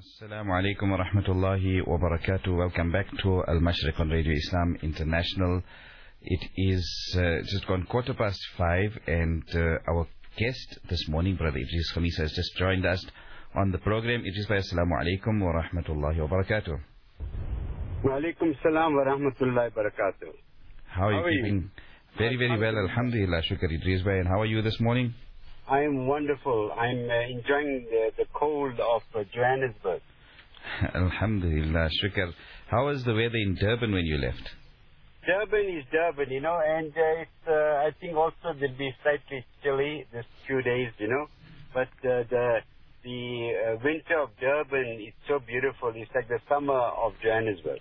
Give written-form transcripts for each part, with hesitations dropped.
Assalamu alaikum wa rahmatullahi wa barakatuh. Welcome back to Al Mashriq on Radio Islam International. It is just gone 5:15, and our guest this morning, Brother Idris Khamis, has just joined us on the program. Idris bhai, assalamu alaikum wa rahmatullahi wa barakatuh. Wa alaikum salam wa rahmatullahi wa barakatuh. How are you keeping? Very, very well, alhamdulillah, shukr Idris bhai. And how are you this morning? I am wonderful. I'm enjoying the cold of Johannesburg. Alhamdulillah, shukr. How was the weather in Durban when you left? Durban is Durban, and it's, I think also there'll be slightly chilly this few days, But the winter of Durban is so beautiful. It's like the summer of Johannesburg.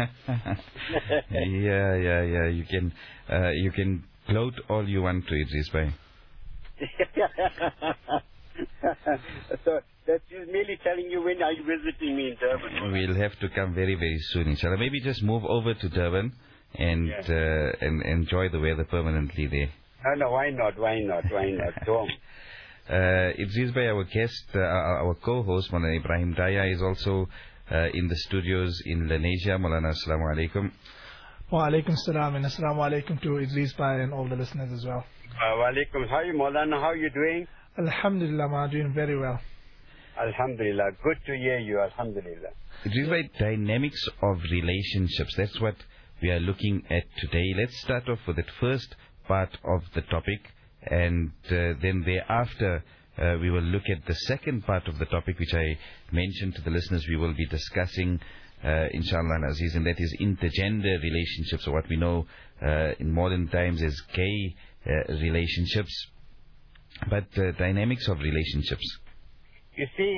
Yeah. You can gloat all you want to, Idris bhai. So that's just merely telling you, when are you visiting me in Durban? We'll have to come very, very soon, inshallah. Maybe just move over to Durban and enjoy the weather permanently there. No, why not? Home. Idris bhai, our guest, our co-host, Maulana Ibrahim Daya, is also in the studios in Lenasia. Maulana, assalamu alaikum. Wa alaikum salam, and assalamu alaikum to Idris bhai and all the listeners as well. Wa alaikum. How are you, Maulana? How are you doing? Alhamdulillah, ma, doing very well. Alhamdulillah. Good to hear you. Alhamdulillah. Idris bhai, dynamics of relationships. That's what we are looking at today. Let's start off with the first part of the topic, and then thereafter we will look at the second part of the topic, which I mentioned to the listeners we will be discussing, inshallah and aziz, and that is intergender relationships, or what we know in modern times as gay relationships. But dynamics of relationships. You see,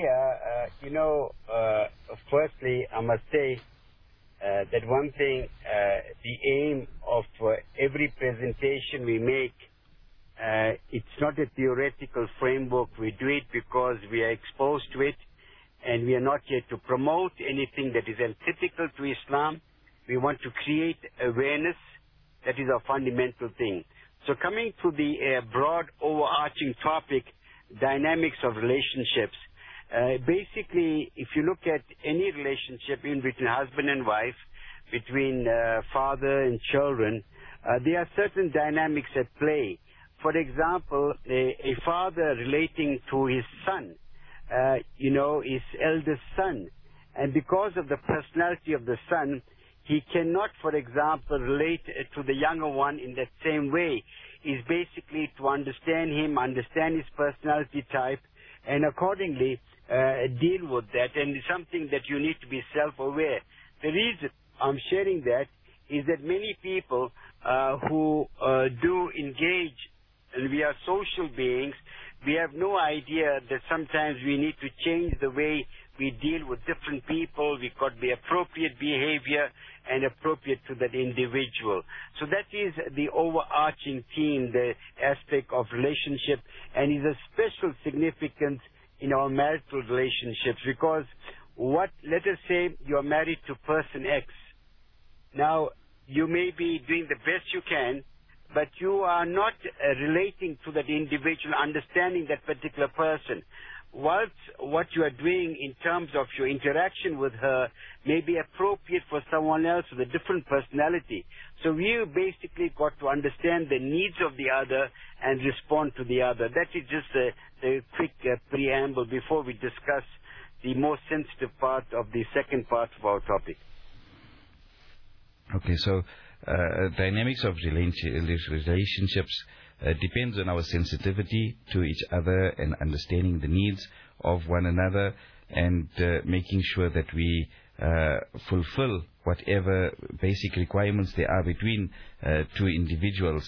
firstly, I must say that one thing, the aim of every presentation we make, it's not a theoretical framework. We do it because we are exposed to it, and we are not here to promote anything that is antithetical to Islam. We want to create awareness. That is our fundamental thing. So coming to the broad overarching topic, dynamics of relationships, basically, if you look at any relationship in between husband and wife, between father and children, there are certain dynamics at play. For example, a father relating to his son, his eldest son, and because of the personality of the son, he cannot, for example, relate to the younger one in that same way. Is basically to understand him, understand his personality type, and accordingly deal with that. And it's something that you need to be self-aware. The reason I'm sharing that is that many people who do engage, and we are social beings, we have no idea that sometimes we need to change the way we deal with different people. We got the appropriate behavior and appropriate to that individual. So that is the overarching theme, the aspect of relationship, and is a special significance in our marital relationships, because let us say you are married to person X. Now, you may be doing the best you can, but you are not relating to that individual, understanding that particular person. Whilst what you are doing in terms of your interaction with her may be appropriate for someone else with a different personality. So we basically got to understand the needs of the other and respond to the other. That is just a quick preamble before we discuss the more sensitive part of the second part of our topic. Okay, so dynamics of relationships depends on our sensitivity to each other and understanding the needs of one another, and making sure that we fulfill whatever basic requirements there are between two individuals.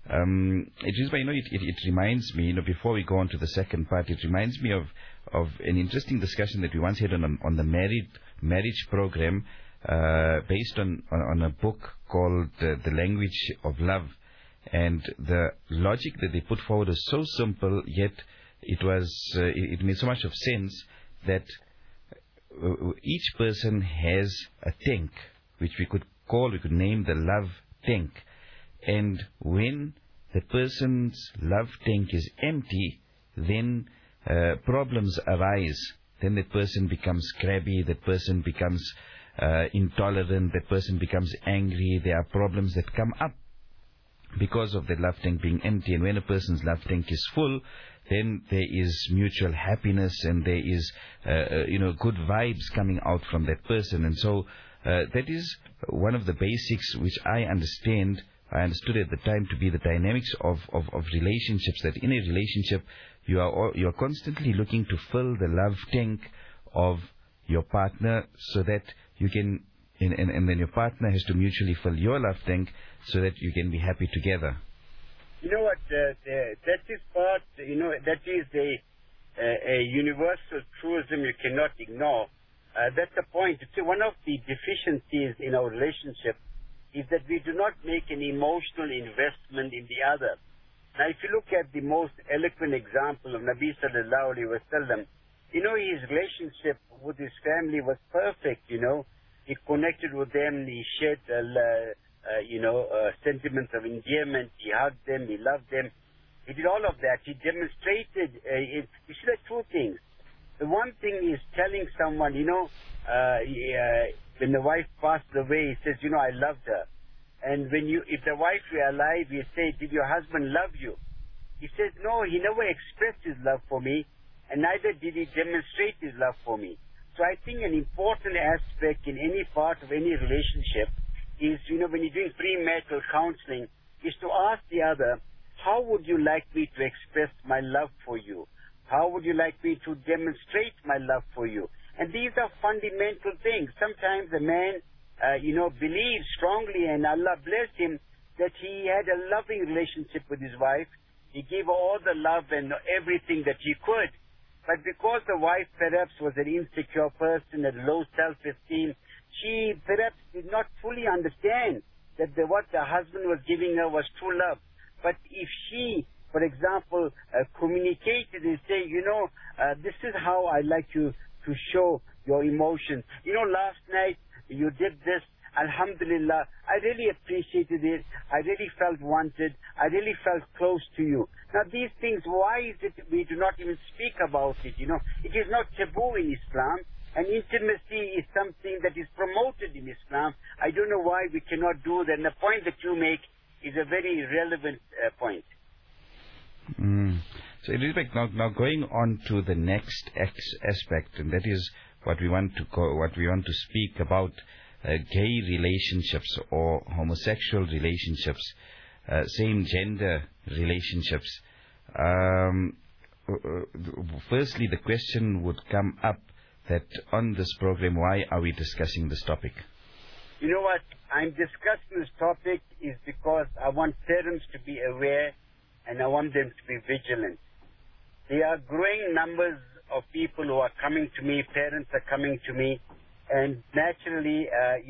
It reminds me, before we go on to the second part, it reminds me of an interesting discussion that we once had on the marriage program, based on a book called The Language of Love. And the logic that they put forward is so simple, yet it made so much of sense, that each person has a tank, which we could name the love tank. And when the person's love tank is empty, then problems arise then that person becomes crabby, that person becomes intolerant, that person becomes angry. There are problems that come up because of the love tank being empty. And when a person's love tank is full, then there is mutual happiness, and there is good vibes coming out from that person. And so that is one of the basics which I understood at the time to be the dynamics of relationships, that in a relationship you are constantly looking to fill the love tank of your partner, so that you can, and then your partner has to mutually fill your love tank so that you can be happy together. You know what, that is part, that is a universal truism you cannot ignore. That's the point. One of the deficiencies in our relationship is that we do not make an emotional investment in the other. Now, if you look at the most eloquent example of Nabi sallallahu alaihi wasallam, his relationship with his family was perfect. He connected with them. He shared, sentiments of endearment. He hugged them. He loved them. He did all of that. He demonstrated. You see, there are two things. The one thing is telling someone, when the wife passed away, he says, I loved her. And if the wife were alive, you say, did your husband love you? He says, no, he never expressed his love for me, and neither did he demonstrate his love for me. So I think an important aspect in any part of any relationship is, when you're doing premarital counseling, is to ask the other, how would you like me to express my love for you? How would you like me to demonstrate my love for you? And these are fundamental things. Sometimes a man, believes strongly, and Allah blessed him, that he had a loving relationship with his wife. He gave her all the love and everything that he could. But because the wife perhaps was an insecure person, had low self-esteem, she perhaps did not fully understand that what the husband was giving her was true love. But if she, for example, communicated and say, this is how I like you to show your emotions. Last night you did this. Alhamdulillah, I really appreciated it. I really felt wanted. I really felt close to you. Now these things, why is it we do not even speak about it? It is not taboo in Islam, and intimacy is something that is promoted in Islam. I don't know why we cannot do that. And the point that you make is a very relevant point. So Elizabeth, now going on to the next aspect, and that is what we want to speak about. Gay relationships or homosexual relationships, same-gender relationships. Firstly, the question would come up that on this program, why are we discussing this topic? You know what? I'm discussing this topic is because I want parents to be aware, and I want them to be vigilant. There are growing numbers of people who are coming to me, parents are coming to me, and naturally,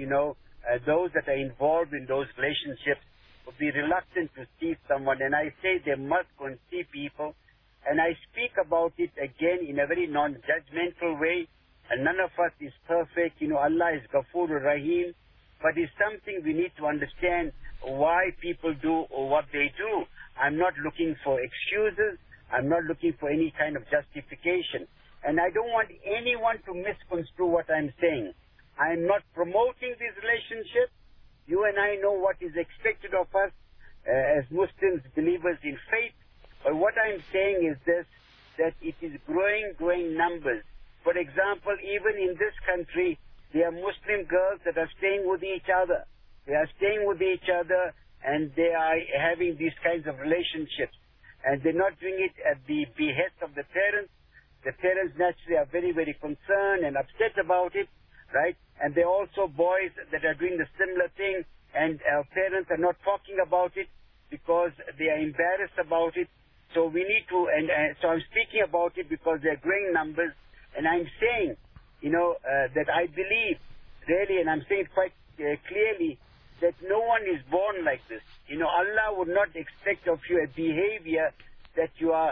those that are involved in those relationships will be reluctant to see someone. And I say they must go and see people. And I speak about it again in a very non-judgmental way. And none of us is perfect. Allah is Ghafur Rahim. But it's something we need to understand why people do or what they do. I'm not looking for excuses. I'm not looking for any kind of justification. And I don't want anyone to misconstrue what I'm saying. I'm not promoting this relationship. You and I know what is expected of us as Muslims, believers in faith. But what I'm saying is this, that it is growing numbers. For example, even in this country, there are Muslim girls that are staying with each other. They are staying with each other, and they are having these kinds of relationships. And they're not doing it at the behest of the parents. The parents naturally are very, very concerned and upset about it, right? And there are also boys that are doing the similar thing, and our parents are not talking about it because they are embarrassed about it. So we need to, so I'm speaking about it because there are growing numbers, and I'm saying, that I believe, really, and I'm saying quite clearly, that no one is born like this. Allah would not expect of you a behavior that you are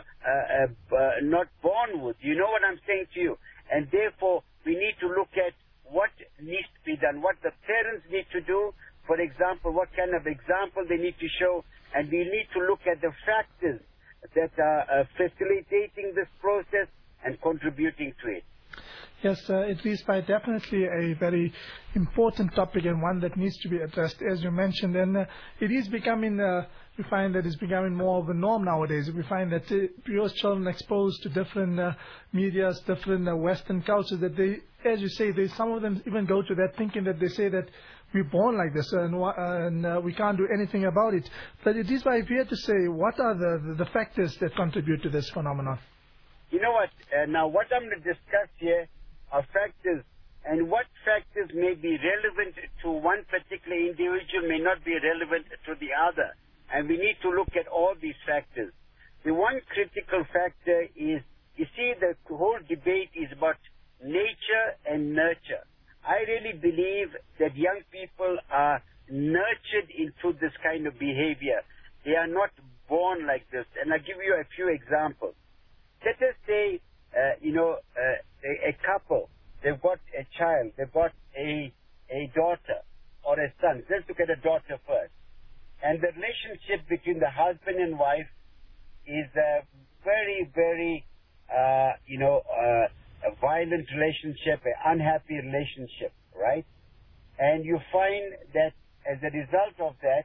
not born with. You know what I'm saying to you? And therefore, we need to look at what needs to be done, what the parents need to do, for example, what kind of example they need to show, and we need to look at the factors that are facilitating this process and contributing to it. Yes, Idris Bhai, definitely a very important topic and one that needs to be addressed, as you mentioned. And it is becoming, we find that it's becoming more of a norm nowadays. We find that because children exposed to different medias, different Western cultures, that they, as you say, some of them even go to that thinking that they say that we're born like this and we can't do anything about it. But Idris Bhai, if you had to say, what are the factors that contribute to this phenomenon? You know what? Now, what I'm going to discuss here are factors, and what factors may be relevant to one particular individual may not be relevant to the other. And we need to look at all these factors. The one critical factor is, you see, the whole debate is about nature and nurture. I really believe that young people are nurtured into this kind of behavior. They are not born like this. And I'll give you a few examples. Let us say, a couple, they've got a child, they've got a daughter or a son. Let's look at a daughter first. And the relationship between the husband and wife is a very, very, a violent relationship, an unhappy relationship, right? And you find that as a result of that,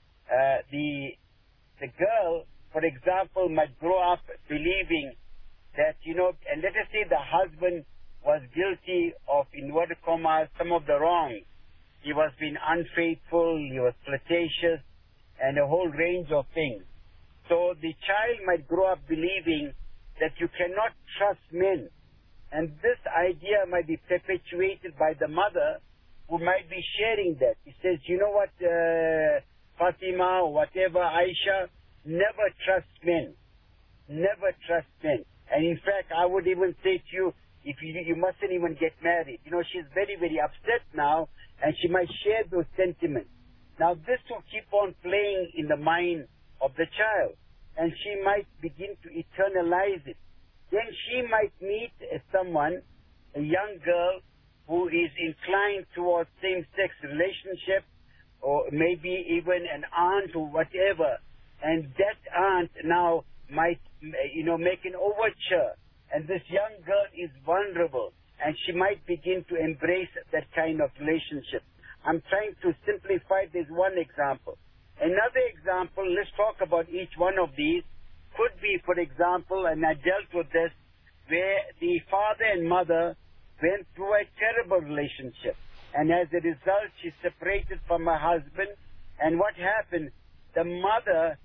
the girl, for example, might grow up believing that, and let us say the husband was guilty of, in inverted commas, some of the wrongs. He was being unfaithful, he was flirtatious, and a whole range of things. So the child might grow up believing that you cannot trust men. And this idea might be perpetuated by the mother, who might be sharing that. He says, you know what, Fatima, or whatever, Aisha, never trust men. Never trust men. And in fact, I would even say to you, if you mustn't even get married. She's very, very upset now, and she might share those sentiments. Now, this will keep on playing in the mind of the child, and she might begin to internalize it. Then she might meet someone, a young girl, who is inclined towards same-sex relationship, or maybe even an aunt or whatever, and that aunt now might, make an overture, and this young girl is vulnerable, and she might begin to embrace that kind of relationship. I'm trying to simplify this one example. Another example, let's talk about each one of these, could be, for example, and I dealt with this, where the father and mother went through a terrible relationship, and as a result, she separated from her husband, and what happened? The mother,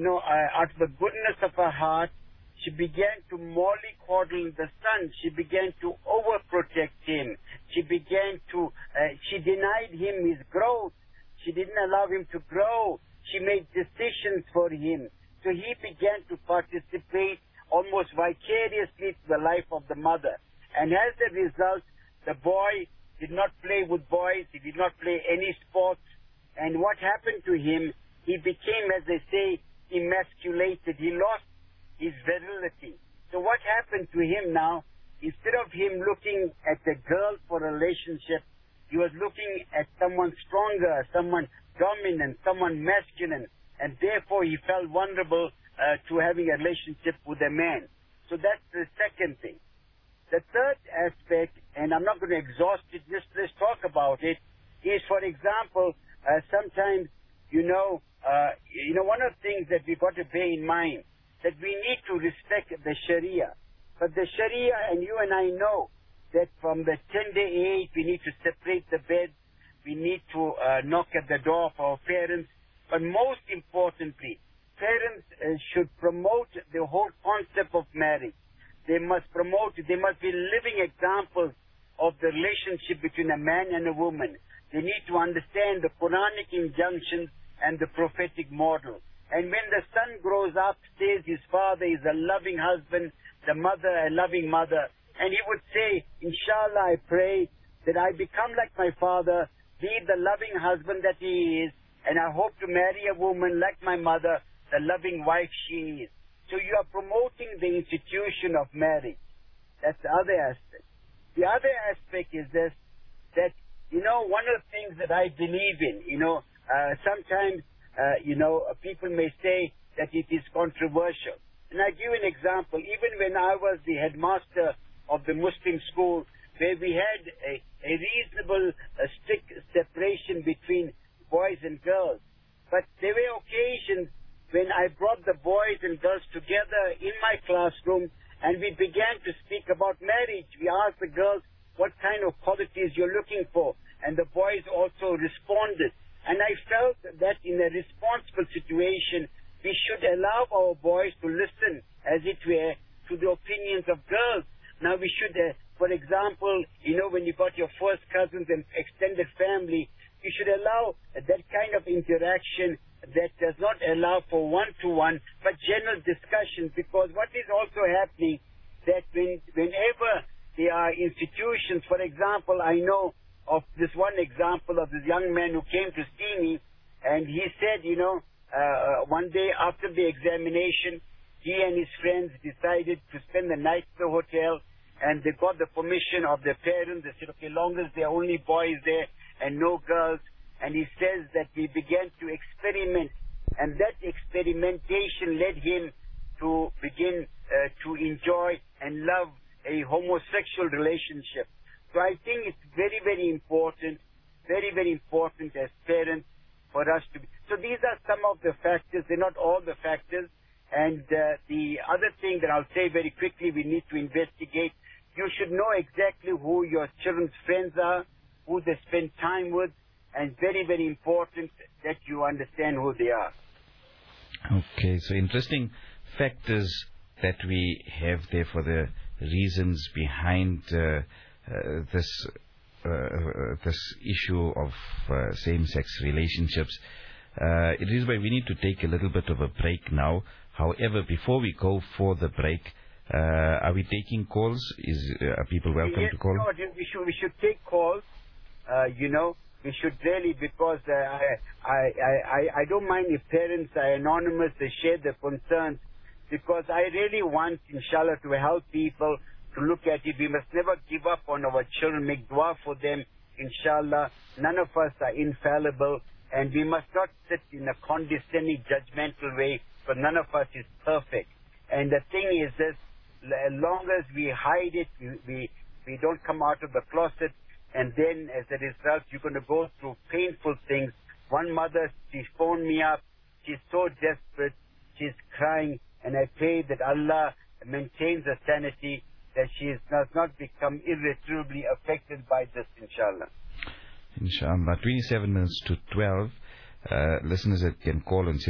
out of the goodness of her heart, she began to mollycoddle the son. She began to overprotect him. She began to, she denied him his growth. She didn't allow him to grow. She made decisions for him. So he began to participate almost vicariously to the life of the mother. And as a result, the boy did not play with boys. He did not play any sports. And what happened to him? He became, as they say, emasculated. He lost his virility. So what happened to him now? Instead of him looking at the girl for a relationship, he was looking at someone stronger, someone dominant, someone masculine, and therefore he felt vulnerable to having a relationship with a man. So that's the second thing. The third aspect, and I'm not going to exhaust it, just let's talk about it, is, for example, sometimes, one of the things that we've got to bear in mind, that we need to respect the Sharia. But the Sharia, and you and I know, that from the tender age, we need to separate the bed, we need to knock at the door of our parents, but most importantly, parents should promote the whole concept of marriage. They must promote it. They must be living examples of the relationship between a man and a woman. They need to understand the Quranic injunctions and the prophetic model. And when the son grows up, says his father is a loving husband, the mother a loving mother, and he would say, Inshallah, I pray that I become like my father, be the loving husband that he is, and I hope to marry a woman like my mother, the loving wife she is. So you are promoting the institution of marriage. That's the other aspect. The other aspect is this, that, one of the things that I believe in, sometimes, people may say that it is controversial. And I give an example. Even when I was the headmaster of the Muslim school, where we had a reasonable, strict separation between boys and girls. But there were occasions when I brought the boys and girls together in my classroom and we began to speak about marriage. We asked the girls what kind of qualities you're looking for, and the boys also responded. And I felt that in a responsible situation, we should allow our boys to listen, as it were, to the opinions of girls. Now we should, for example, when you got your first cousins and extended family, you should allow that kind of interaction that does not allow for one-to-one, but general discussions, because what is also happening that whenever there are institutions, for example, I know of this one example of this young man who came to see me, and he said, one day after the examination, he and his friends decided to spend the night at the hotel, and they got the permission of their parents. They said, okay, long as there are only boys there and no girls. And he says that we began to experiment, and that experimentation led him to begin to enjoy and love a homosexual relationship. So I think it's very, very important as parents for us to be. So these are some of the factors. They're not all the factors. And the other thing that I'll say very quickly, we need to investigate. You should know exactly who your children's friends are, who they spend time with, and very, very important that you understand who they are. Okay, so interesting factors that we have there for the reasons behind this issue of same-sex relationships. It is why we need to take a little bit of a break now. However, before we go for the break, are we taking calls? Are people welcome to call? No, we should take calls. We should really, because I don't mind if parents are anonymous, they share their concerns, because I really want, inshallah, to help people to look at it. We must never give up on our children, make dua for them, inshallah. None of us are infallible, and we must not sit in a condescending, judgmental way, but none of us is perfect. And the thing is this, as long as we hide it, we don't come out of the closet, and then as a result, you're going to go through painful things. One mother, she phoned me up. She's so desperate. She's crying. And I pray that Allah maintains her sanity, that she does not become irretrievably affected by this, inshallah. Inshallah. 27 minutes to 12. Listeners that can call on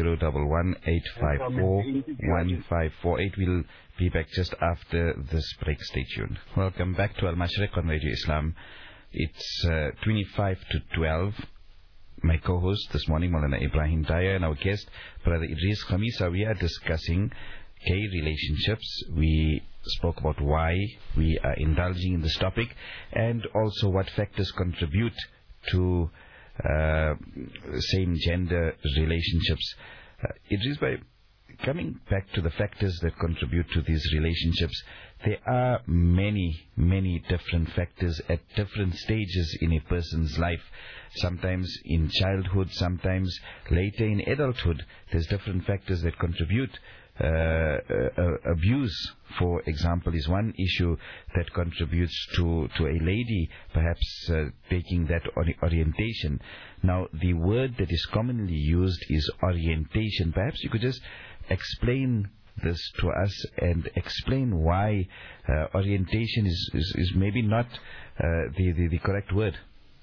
011-854-1548. We'll be back just after this break. Stay tuned. Welcome back to Al-Mashriq on Radio Islam. It's 25 to 12. My co-host this morning, Maulana Ibrahim Daya, and our guest, Brother Idris Khamisa. We are discussing gay relationships. We spoke about why we are indulging in this topic, and also what factors contribute to same-gender relationships. Idris, by coming back to the factors that contribute to these relationships, there are many, many different factors at different stages in a person's life. Sometimes in childhood, sometimes later in adulthood. There's different factors that contribute. Abuse, for example, is one issue that contributes to a lady perhaps taking that orientation. Now, the word that is commonly used is orientation. Perhaps you could just explain this to us and explain why orientation is maybe not the correct word.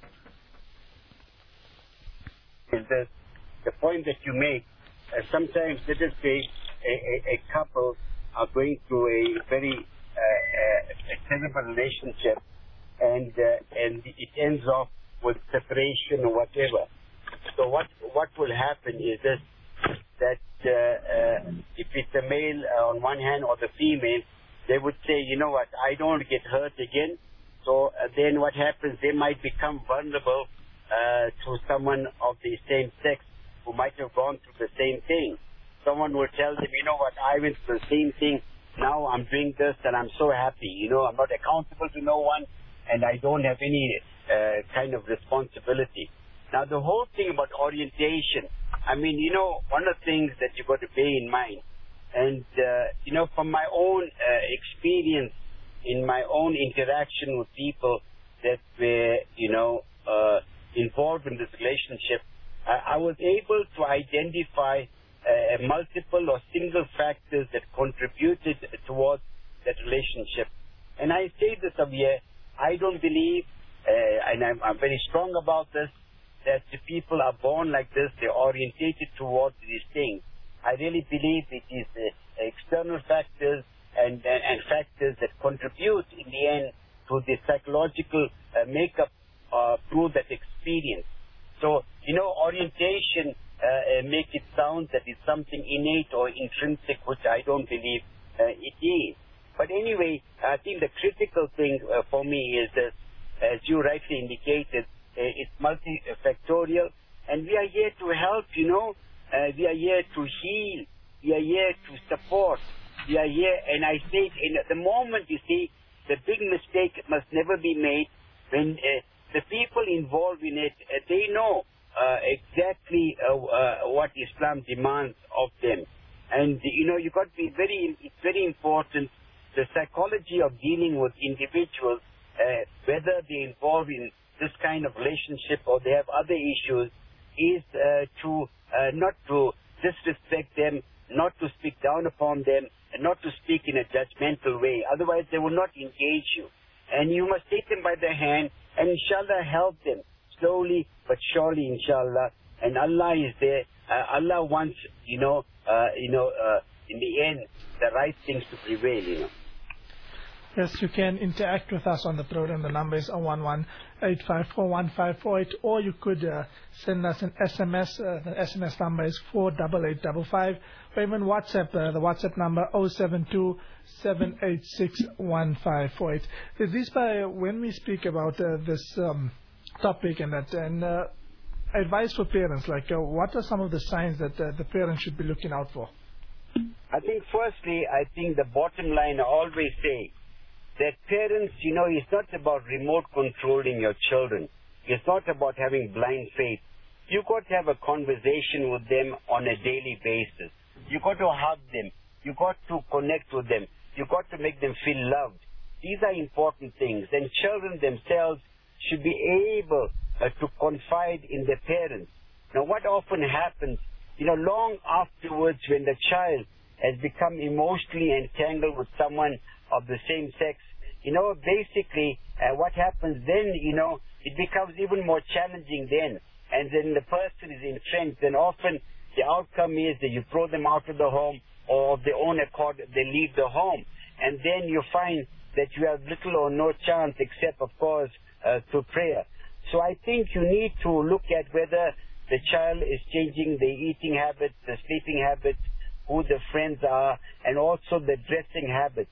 The point that you make, sometimes, let us say, a couple are going through a very terrible relationship, and it ends off with separation or whatever. So what will happen is this, that if it's a male on one hand or the female, they would say, you know what, I don't want to get hurt again. So then what happens, they might become vulnerable to someone of the same sex who might have gone through the same thing. Someone will tell them, you know what, I went through the same thing, now I'm doing this and I'm so happy. I'm not accountable to no one and I don't have any kind of responsibility. Now the whole thing about orientation, I mean, one of the things that you've got to bear in mind, and from my own experience, in my own interaction with people that were, involved in this relationship, I was able to identify multiple or single factors that contributed towards that relationship. And I say this, Abhiya, I don't believe, and I'm very strong about this, that the people are born like this, they're orientated towards these things. I really believe it is external factors and factors that contribute in the end to the psychological makeup through that experience. So, orientation make it sound that it's something innate or intrinsic, which I don't believe it is. But anyway, I think the critical thing for me is that, as you rightly indicated, it's multifactorial, and we are here to help, we are here to heal, we are here to support, we are here, and I say, at the moment, you see, the big mistake must never be made when the people involved in it, they know exactly what Islam demands of them. And, you've got to be it's very important, the psychology of dealing with individuals, whether they're involved in this kind of relationship or they have other issues, is to not to disrespect them, not to speak down upon them, and not to speak in a judgmental way. Otherwise, they will not engage you. And you must take them by the hand and, inshallah, help them slowly but surely, inshallah. And Allah is there. Allah wants, in the end, the right things to prevail, Yes, you can interact with us on the program. The number is 011-854-1548, or you could send us an SMS. The SMS number is 48855, or even WhatsApp. The WhatsApp number 072-786-1548. This when we speak about this topic and advice for parents, what are some of the signs that the parents should be looking out for? I think firstly, the bottom line I always say, that parents, it's not about remote controlling your children. It's not about having blind faith. You've got to have a conversation with them on a daily basis. You've got to hug them. You've got to connect with them. You've got to make them feel loved. These are important things. And children themselves should be able to confide in their parents. Now, what often happens, long afterwards when the child has become emotionally entangled with someone of the same sex, basically what happens then, it becomes even more challenging then. And then the person is entrenched, and often the outcome is that you throw them out of the home, or of their own accord, they leave the home. And then you find that you have little or no chance except, of course, through prayer. So I think you need to look at whether the child is changing the eating habits, the sleeping habits, who the friends are, and also the dressing habits.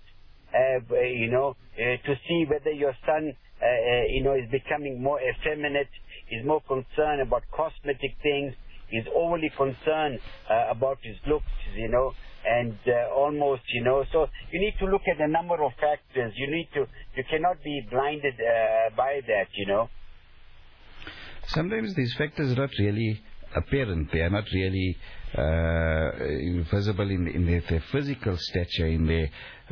To see whether your son, is becoming more effeminate, is more concerned about cosmetic things, is overly concerned about his looks, and almost, so you need to look at a number of factors. You cannot be blinded by that, Sometimes these factors are not really apparent. They are not really visible in their physical stature, in their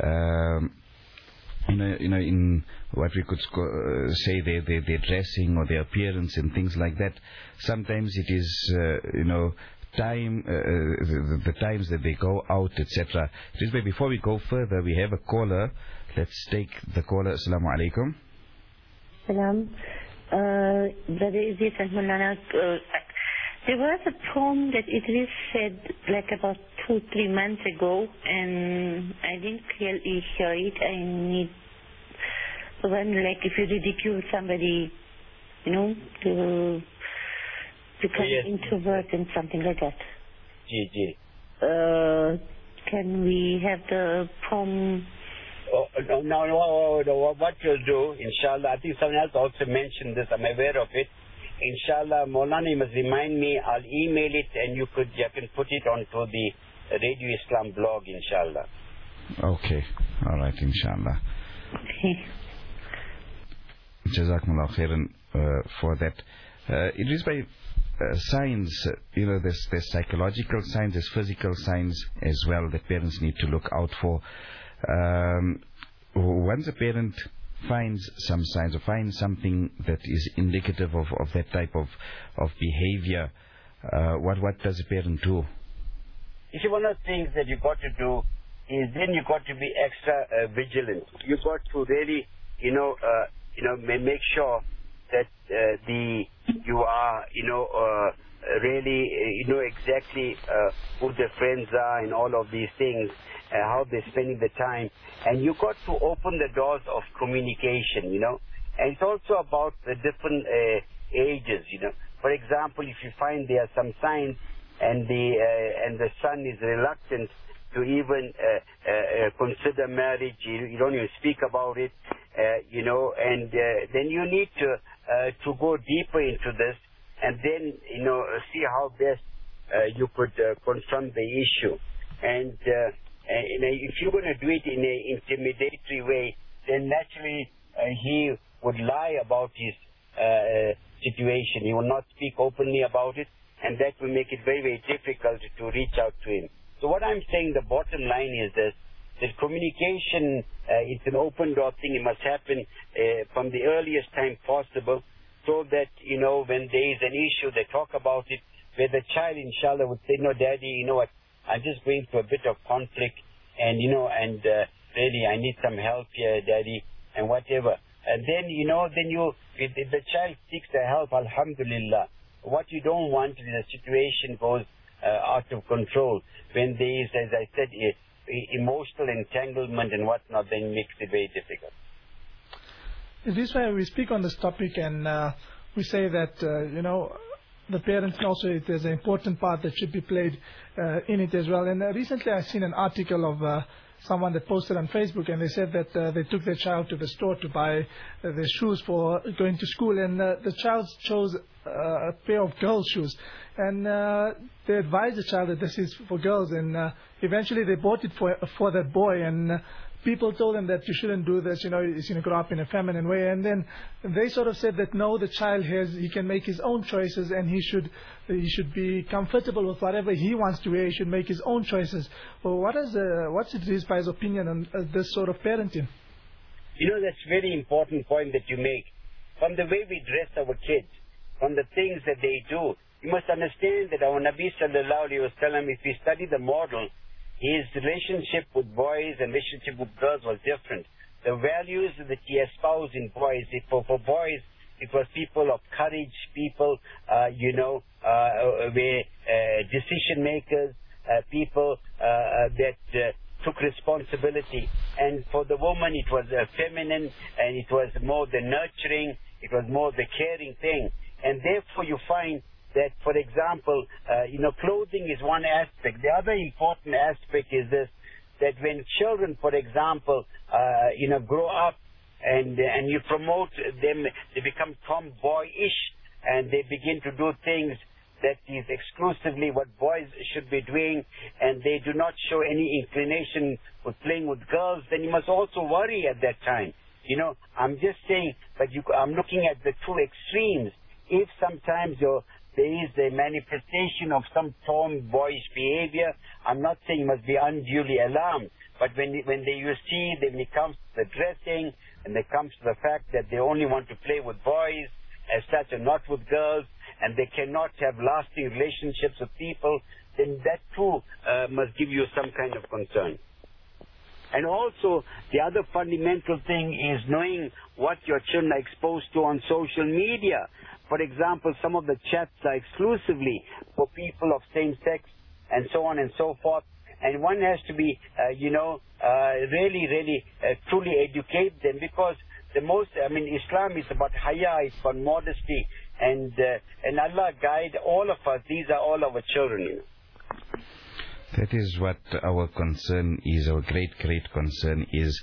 in what we could say their dressing or their appearance and things like that. Sometimes it is time, the times that they go out, etc. Before we go further, we have a caller. Let's take the caller. Assalamu alaikum. Salam. Brother Izzat and Mulana, there was a poem that Idris said about 2-3 months ago, and I didn't clearly hear it. I need one, if you ridicule somebody, to become introvert and something like that. Can we have the poem? No. What you'll do, inshallah, I think someone else also mentioned this, I'm aware of it. Inshallah, Maulana, you must remind me, I'll email it and you can put it onto the Radio Islam blog, inshallah. Okay. All right, inshallah. Okay. Jazakumullah khairan for that. It is by signs, there's psychological signs, there's physical signs as well that parents need to look out for. once a parent finds some signs or finds something that is indicative of that type of behavior, what does a parent do? You see, one of the things that you got to do is then you got to be extra vigilant. You got to really, make sure that you are, really, exactly who the friends are and all of these things, how they're spending the time. And you got to open the doors of communication, And it's also about the different ages, For example, if you find there are some signs and the son is reluctant to even consider marriage, you don't even speak about it, and then you need to go deeper into this and then, see how best you could confront the issue. And if you're going to do it in an intimidatory way, then naturally he would lie about his situation. He will not speak openly about it, and that will make it very, very difficult to reach out to him. So what I'm saying, the bottom line is this, that communication, it's an open door thing. It must happen from the earliest time possible, so that, when there is an issue, they talk about it, where the child, inshallah, would say, no, Daddy, you know what, I'm just going through a bit of conflict, and, really, I need some help here, Daddy, and whatever. And then, if the child seeks the help, alhamdulillah. What you don't want is a situation goes out of control. When there is, as I said, emotional entanglement and whatnot, then it makes it very difficult. This is why we speak on this topic, and we say that, the parents also, there's an important part that should be played in it as well. And recently I've seen an article of someone that posted on Facebook, and they said that they took their child to the store to buy their shoes for going to school, and the child chose a pair of girls' shoes, and they advised the child that this is for girls, and eventually they bought it for that boy, and people told them that you shouldn't do this, he's going to grow up in a feminine way, and then they sort of said that no, the child he can make his own choices, and he should be comfortable with whatever he wants to wear. He should make his own choices. Well, what's Rizpai's opinion on this sort of parenting? That's a very important point that you make. From the way we dress our kids, from the things that they do, you must understand that our Nabi sallallahu alaihi wasallam, if you study the model, his relationship with boys and relationship with girls was different. The values that he espoused in boys, for boys, it was people of courage, people, decision makers, people that took responsibility. And for the woman, it was feminine, and it was more the nurturing, it was more the caring thing. And therefore, you find that, for example, clothing is one aspect. The other important aspect is this, that when children, for example, grow up and you promote them, they become tomboyish, and they begin to do things that is exclusively what boys should be doing, and they do not show any inclination with playing with girls, then you must also worry at that time. I'm just saying, but I'm looking at the two extremes. If sometimes there is a manifestation of some tomboyish behavior, I'm not saying you must be unduly alarmed, but when you see that when it comes to the dressing, and it comes to the fact that they only want to play with boys as such and not with girls, and they cannot have lasting relationships with people, then that too must give you some kind of concern. And also, the other fundamental thing is knowing what your children are exposed to on social media. For example, some of the chats are exclusively for people of same sex and so on and so forth. And one has to be, really, truly educate them, because Islam is about haya, it's about modesty, and Allah guide all of us. These are all our children. That is what our concern is. Our great concern is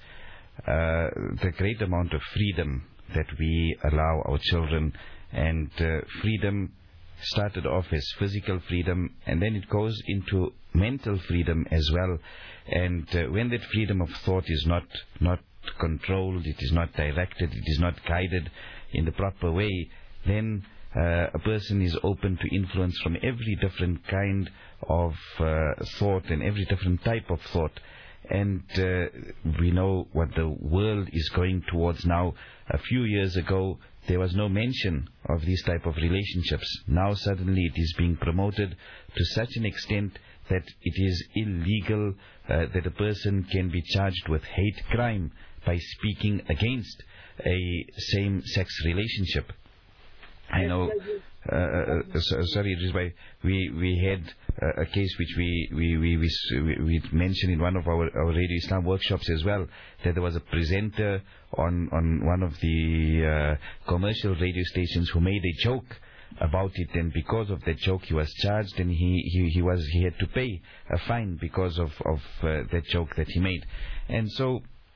the great amount of freedom that we allow our children. And freedom started off as physical freedom, and then it goes into mental freedom as well. And when that freedom of thought is not controlled, it is not directed, it is not guided in the proper way, then a person is open to influence from every different kind of thought and every different type of thought. And we know what the world is going towards now. A few years ago, there was no mention of these type of relationships. Now suddenly it is being promoted to such an extent that it is illegal, that a person can be charged with hate crime by speaking against a same-sex relationship. I know, sorry, we had a case which we mentioned in one of our Radio Islam workshops as well, that there was a presenter on one of the commercial radio stations who made a joke about it, and because of that joke he was charged, and he had to pay a fine because of that joke that he made. And so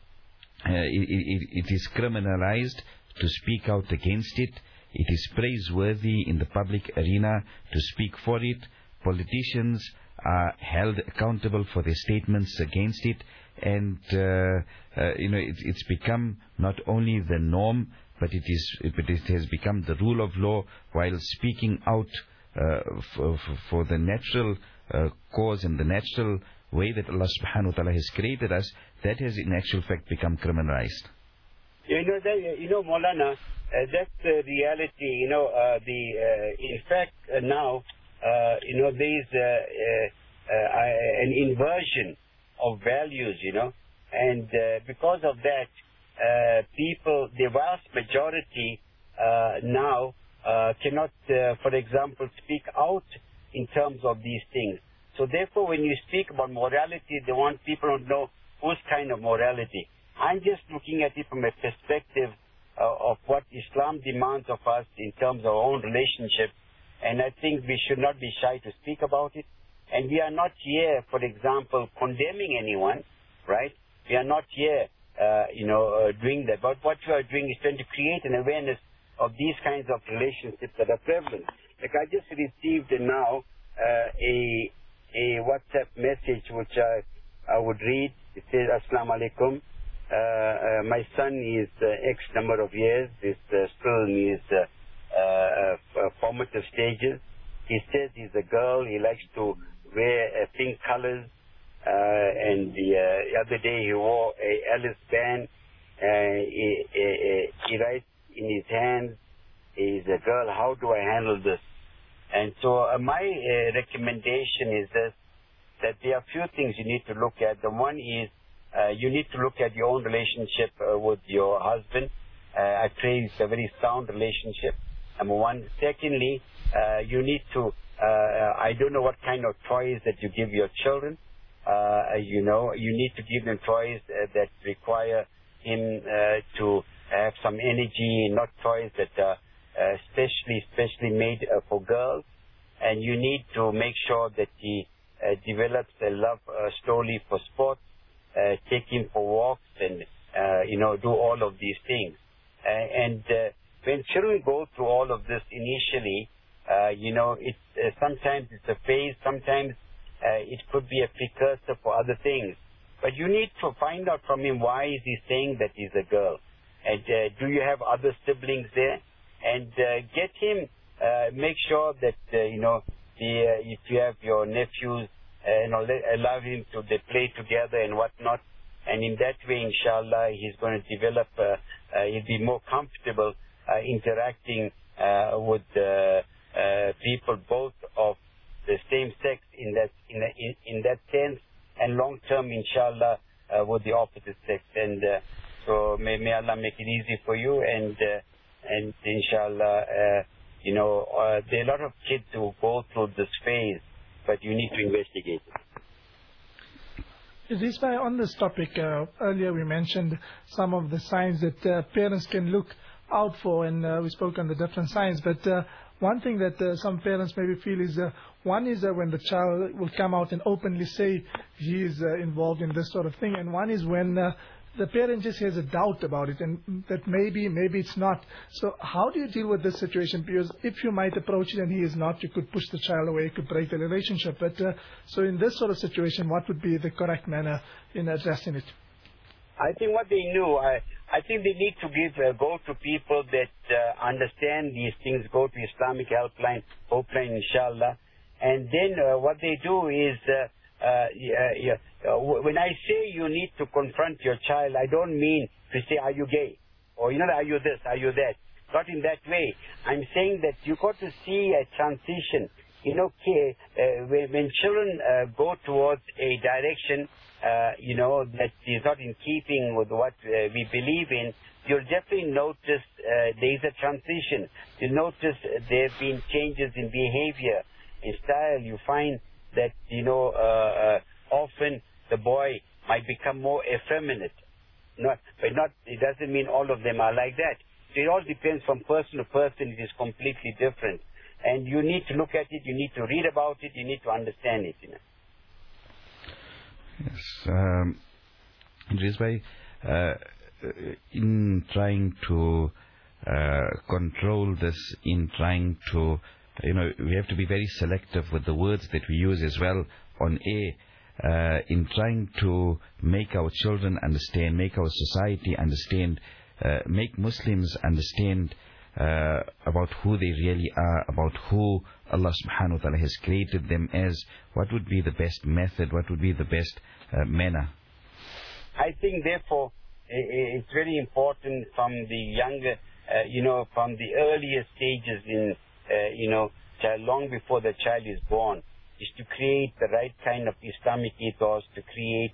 it is criminalized to speak out against it. It is praiseworthy in the public arena to speak for it. Politicians are held accountable for their statements against it, and it's become not only the norm, but it has become the rule of law. While speaking out for the natural cause and the natural way that Allah subhanahu wa ta'ala has created us, that has in actual fact become criminalized. Maulana, that's the reality. In fact, now, there is an inversion of values, and because of that, people, the vast majority now cannot, for example, speak out in terms of these things. So therefore, when you speak about morality, they want people to know whose kind of morality. I'm just looking at it from a perspective of what Islam demands of us in terms of our own relationship, and I think we should not be shy to speak about it. And we are not here, for example, condemning anyone, right? We are not here, doing that. But what we are doing is trying to create an awareness of these kinds of relationships that are prevalent. Like I just received now a WhatsApp message which I would read. It says, Assalamu alaikum. My son is X number of years, is still in his formative stages. He says he's a girl, he likes to wear pink colors, and the other day he wore a Alice band. He writes in his hands, he's a girl, how do I handle this? And so my recommendation is this, that there are a few things you need to look at. The one is, you need to look at your own relationship with your husband. I pray it's a very sound relationship, number one. Secondly, you need to, I don't know what kind of toys that you give your children. You need to give them toys that require him to have some energy, not toys that are specially made for girls. And you need to make sure that he develops a love slowly for sports. Take him for walks and, do all of these things. And when children go through all of this initially, it's sometimes it's a phase, sometimes it could be a precursor for other things. But you need to find out from him, why is he saying that he's a girl? And do you have other siblings there? And get him, make sure that, if you have your nephews, allow him to play together and whatnot, and in that way, inshallah, he's going to develop. He'll be more comfortable interacting with people both of the same sex in that sense, and long term, inshallah, with the opposite sex. And so may Allah make it easy for you, and inshallah, there are a lot of kids who go through this phase, but you need to investigate it. Rizbai, on this topic, earlier we mentioned some of the signs that parents can look out for, and we spoke on the different signs. But one thing that some parents maybe feel is, one is when the child will come out and openly say he is involved in this sort of thing, and one is when the parent just has a doubt about it, and that maybe it's not. So how do you deal with this situation? Because if you might approach it and he is not, you could push the child away, you could break the relationship. But so in this sort of situation, what would be the correct manner in addressing it? I think what they knew, I think they need to go to people that understand these things, go to Islamic Helpline, inshallah. And then what they do is when I say you need to confront your child, I don't mean to say, are you gay? Or, are you this, are you that? Not in that way. I'm saying that you got to see a transition. When children go towards a direction, that is not in keeping with what we believe in, you'll definitely notice there is a transition. You notice there have been changes in behavior, in style. You find that, often the boy might become more effeminate. It doesn't mean all of them are like that. So it all depends from person to person. It is completely different. And you need to look at it, you need to read about it, you need to understand it. Yes. Idris bhai, in trying to control this, in trying to, we have to be very selective with the words that we use as well on air, in trying to make our children understand, make our society understand, make Muslims understand about who they really are, about who Allah subhanahu wa ta'ala has created them as. What would be the best method? What would be the best manner? I think, therefore, it's very important from the younger, from the earlier stages in, long before the child is born, is to create the right kind of Islamic ethos, to create,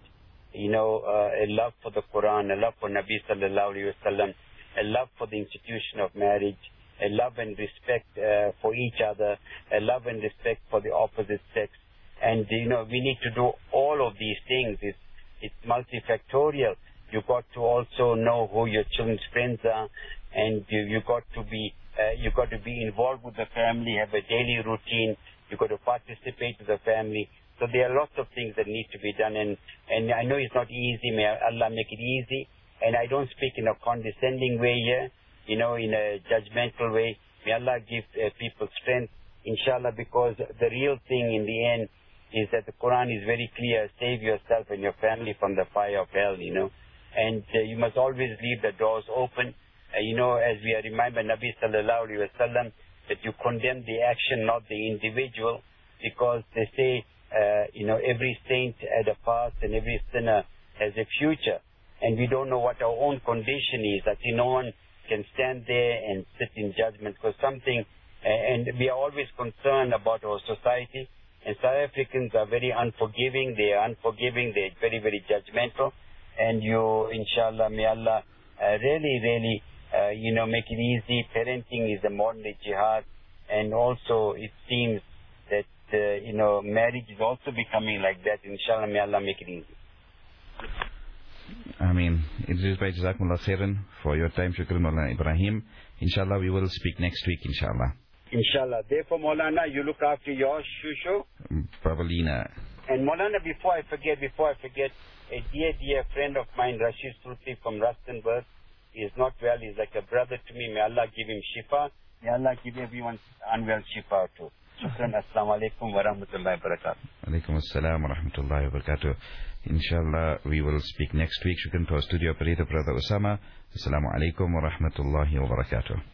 a love for the Quran, a love for Nabi sallallahu alaihi wasallam, a love for the institution of marriage, a love and respect for each other, a love and respect for the opposite sex. And, we need to do all of these things. It's multifactorial. You've got to also know who your children's friends are, and you've got to be involved with the family, have a daily routine. You've got to participate with the family. So there are lots of things that need to be done, and I know it's not easy. May Allah make it easy. And I don't speak in a condescending way here, in a judgmental way. May Allah give people strength, inshallah, because the real thing in the end is that the Quran is very clear. Save yourself and your family from the fire of hell, And you must always leave the doors open. As we are reminded by Nabi sallallahu alaihi wasallam, that you condemn the action, not the individual, because they say, every saint had a past and every sinner has a future. And we don't know what our own condition is. I think no one can stand there and sit in judgment because something, and we are always concerned about our society. And South Africans are very unforgiving. They are unforgiving. They are very, very judgmental. And inshallah, may Allah really, make it easy. Parenting is a modern day jihad. And also, it seems that, marriage is also becoming like that. Inshallah, may Allah make it easy. Ameen. Idris bhai, Jazakumullah khairan for your time. Shukran, Maulana Ibrahim. Inshallah, we will speak next week, inshallah. Inshallah. Therefore, Maulana, you look after your shushu. Pavalina. And Maulana, before I forget, a dear friend of mine, Rashid Sulti from Rustenburg, is not well. He's like a brother to me. May Allah give him shifa. May Allah give everyone unwell shifa too. Shukran. Assalamu alaikum wa rahmatullahi wa barakatuh. Alaikum assalam wa rahmatullahi wa barakatuh. Inshallah, we will speak next week. Shukran to our studio operator, Brother Osama. Assalamu alaikum wa rahmatullahi wa barakatuh.